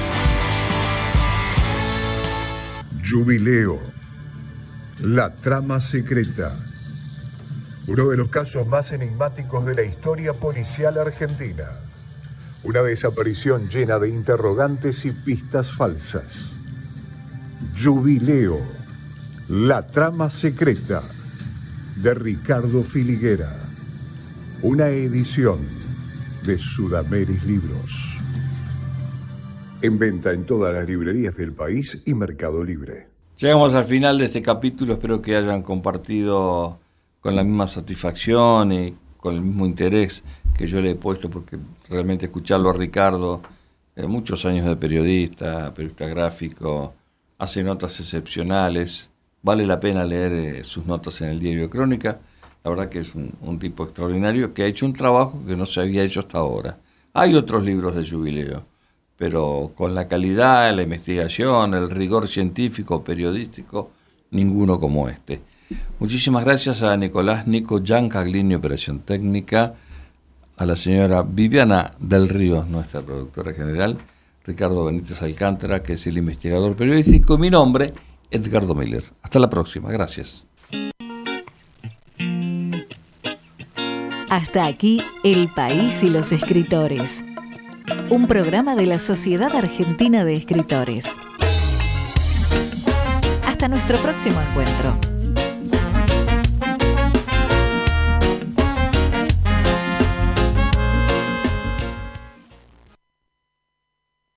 Jubileo, la trama secreta. Uno de los casos más enigmáticos de la historia policial argentina. Una desaparición llena de interrogantes y pistas falsas. Jubileo, la trama secreta, de Ricardo Filiguera. Una edición de Sudameris Libros. En venta en todas las librerías del país y Mercado Libre. Llegamos al final de este capítulo. Espero que hayan compartido con la misma satisfacción y con el mismo interés que yo le he puesto, porque realmente escucharlo a Ricardo eh, muchos años de periodista, periodista gráfico, hace notas excepcionales, vale la pena leer eh, sus notas en el diario Crónica. La verdad que es un, un tipo extraordinario que ha hecho un trabajo que no se había hecho hasta ahora. Hay otros libros de Jubileo, pero con la calidad, la investigación, el rigor científico, periodístico, ninguno como este. Muchísimas gracias a Nicolás Nico Giancaglini, Operación Técnica, a la señora Viviana del Río, nuestra productora general, Ricardo Benítez Alcántara, que es el investigador periodístico, y mi nombre, Edgardo Miller. Hasta la próxima, gracias. Hasta aquí El País y los Escritores, un programa de la Sociedad Argentina de Escritores. Hasta nuestro próximo encuentro.